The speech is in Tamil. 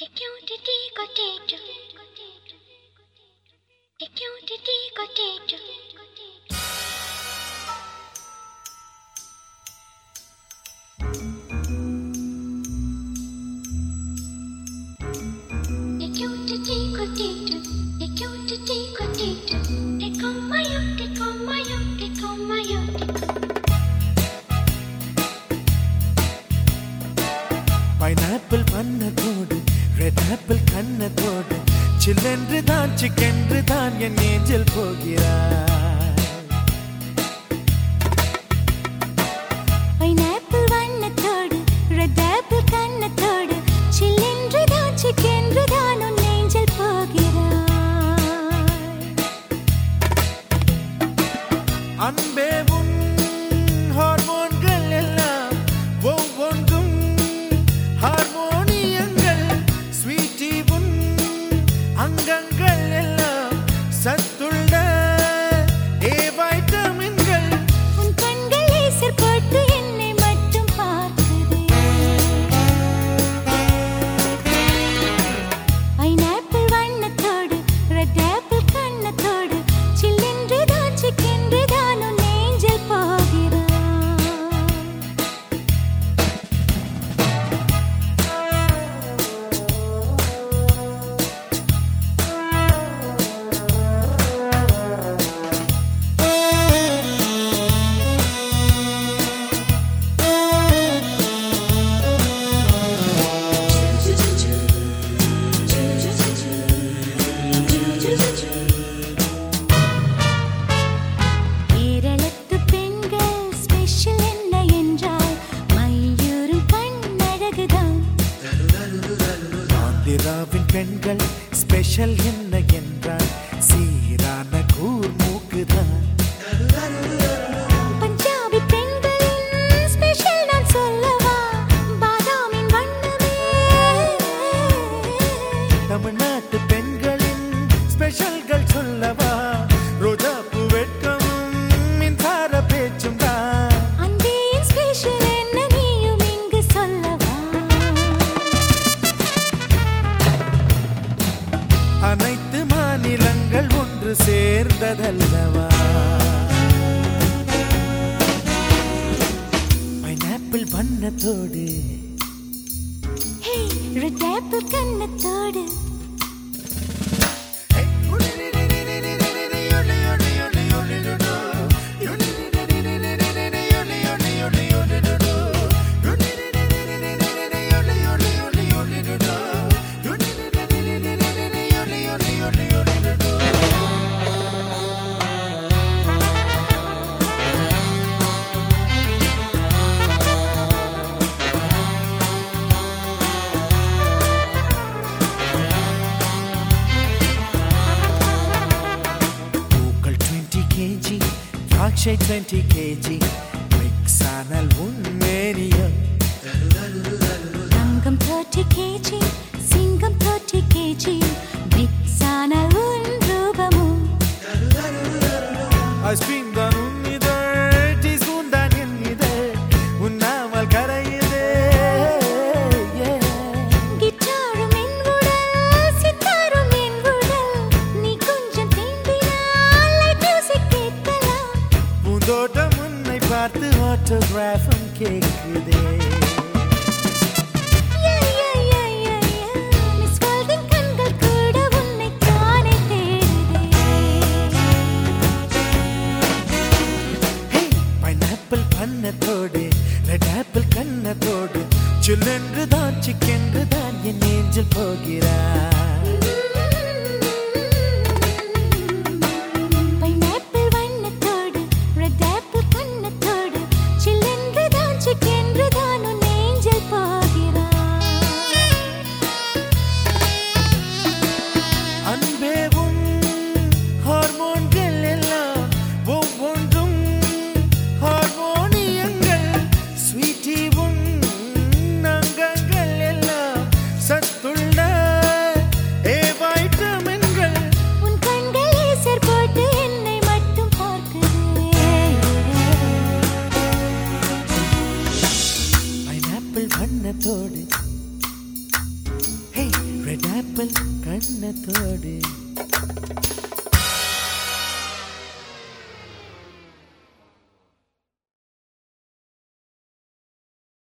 பைனாப்பிள் பண்ணத்தோடு ரெட் ஆப்பிள் கண்ணத்தோடு சில்லென்று தான் சிக்கென்று தான் என் ஏஞ்சல் போகிறார். பைனாப்பிள் வண்ணத்தோடு ரெட் ஆப்பிள் கண்ணத்தோடு சில்லென்று தான் சிக்கென்று தான் உன் ஏஞ்சல் போகிறார். அன்பே உன் ஹார்மோன்கள் எல்லாம் ஒவ்வொன்றும் ஹார்மோனியங்கள். ஸ்வீட்டி உன் அங்கங்கள் எல்லாம் சத்துள்ள ஏ வைட்டமின்கள். உன் கண்கள் லேசர் போட்டு என்னை மட்டும் பார்க்குதே. பைனாப்பிள் வண்ணத்தோடு ரெட் ஆப்பிள் கண்ணத்தோடு சில்லென்று தான் சிக்கென்று தான் உன் ஏஞ்சல் போகிறார். கேரளத்து பெண்கள் ஸ்பெஷல் என்ன என்றால் மயூரும் கண்ணழகுதான். ஆந்திராவின் பெண்கள் ஸ்பெஷல் என்ன என்றால் சீரான கூர்மூக்குதான். பஞ்சாபி பெண்களின் ஸ்பெஷல் நான் சொல்லவா பாதாமின் வண்ணமே. தமிழ்நாட்டு பெண்களின் ஸ்பெஷல்கள் சொல்லவா ரோஜாப்பூ வெட்கமும் மின்சார பேச்சும் தான். அந்தேன் ஸ்பெஷல் என்ன நீயும் இங்கு சொல்லவா. அனைத்து மாநிலங்கள் ஒன்று சேர்ந்ததல்லவா. பைனாப்பிள் வண்ணத்தோடு ஹே ரெட் ஆப்பிள் கண்ணத்தோடு பூக்கள் 20 kg திராட்சை 20 kg மிக்ஸ் ஆனால் உண்மேனியம். தங்கம் 30 kg சிங்கம் 30 kg மிக்ஸ் ஆன உன் ரூபமும். ஐஸ்கிரீம் தான் உன் இதழ் டீஸ்பூன் தான் என் இதழ் உண்ணாமல் கரையுதே. கிட்டாரும் என் உடல் சித்தாரும் என் உடல் நீ கொஞ்சம் தீண்டினால் லைட் மியூசிக் கேட்கலாம். பூந்தோட்டம் உன்னை பார்த்து ஆட்டோகிராஃபும் கேட்குதே. மிஸ் வேர்ல்டின் கண்கள் கூட உன்னை தானே தேடுதே. பைனாப்பிள் பண்ணத்தோடு ரெட் ஆப்பிள் கண்ணத்தோடு சில்லென்று தான் சிக்கென்று தான் என் ஏஞ்சல் போகிறார். பைனாப்பிள் வண்ணத்தோடு ரெட் ஆப்பிள் கண்ணத்தோடு சில்லென்று தான் சிக்கென்று தான் உன் ஏஞ்சல் போகிறார். அன்பே உன் ஹார்மோன்கள் எல்லாம் ஒவ்வொன்றும் ஹார்மோனியங்கள். ஸ்வீட்டி உன் அங்கங்கள் எல்லாம் சத்துள்ள ரெட் ஆப்பிள் கண்ணத்தோடு